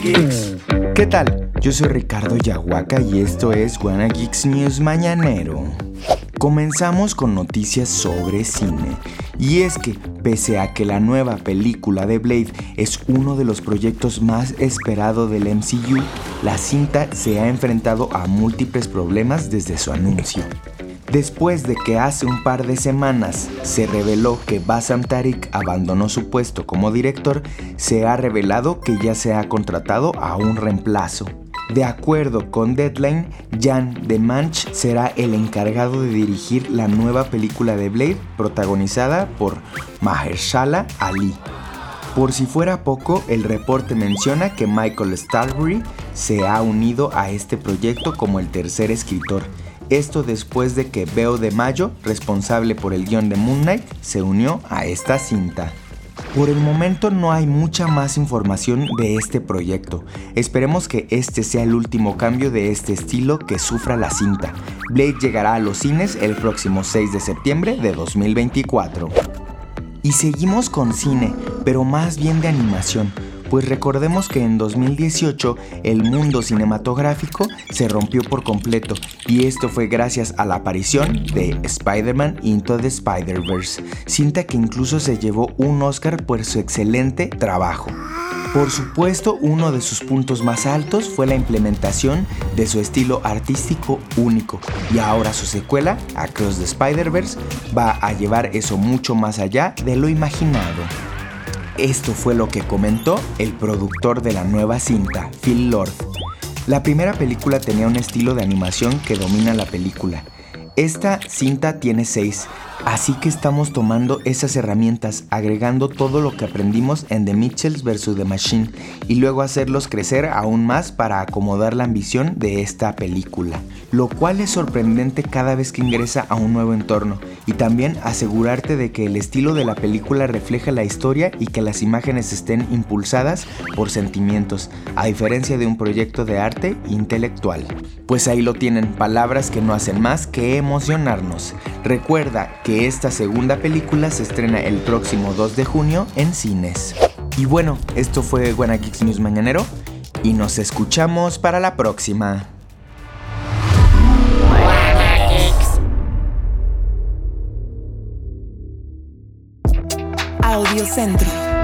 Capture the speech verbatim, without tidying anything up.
Geeks. ¿Qué tal? Yo soy Ricardo Yahuaca y esto es Wanna Geeks News Mañanero. Comenzamos con noticias sobre cine. Y es que, pese a que la nueva película de Blade es uno de los proyectos más esperados del M C U, la cinta se ha enfrentado a múltiples problemas desde su anuncio. Después de que hace un par de semanas se reveló que Bassam Tariq abandonó su puesto como director, se ha revelado que ya se ha contratado a un reemplazo. De acuerdo con Deadline, Jan de Manch será el encargado de dirigir la nueva película de Blade, protagonizada por Mahershala Ali. Por si fuera poco, el reporte menciona que Michael Starbury se ha unido a este proyecto como el tercer escritor. Esto después de que Beo de Mayo, responsable por el guión de Moon Knight, se unió a esta cinta. Por el momento no hay mucha más información de este proyecto. Esperemos que este sea el último cambio de este estilo que sufra la cinta. Blade llegará a los cines el próximo seis de septiembre de dos mil veinticuatro. Y seguimos con cine, pero más bien de animación. Pues recordemos que en dos mil dieciocho el mundo cinematográfico se rompió por completo y esto fue gracias a la aparición de Spider-Man Into the Spider-Verse, cinta que incluso se llevó un Oscar por su excelente trabajo. Por supuesto, uno de sus puntos más altos fue la implementación de su estilo artístico único y ahora su secuela, Across the Spider-Verse, va a llevar eso mucho más allá de lo imaginado. Esto fue lo que comentó el productor de la nueva cinta, Phil Lord. La primera película tenía un estilo de animación que domina la película. Esta cinta tiene seis, así que estamos tomando esas herramientas, agregando todo lo que aprendimos en The Mitchells versus. The Machine y luego hacerlos crecer aún más para acomodar la ambición de esta película, lo cual es sorprendente cada vez que ingresa a un nuevo entorno y también asegurarte de que el estilo de la película refleja la historia y que las imágenes estén impulsadas por sentimientos, a diferencia de un proyecto de arte intelectual. Pues ahí lo tienen, palabras que no hacen más que emocionarnos. Recuerda que esta segunda película se estrena el próximo dos de junio en cines. Y bueno, esto fue Wanna Geeks News Mañanero y nos escuchamos para la próxima. Audio Centro.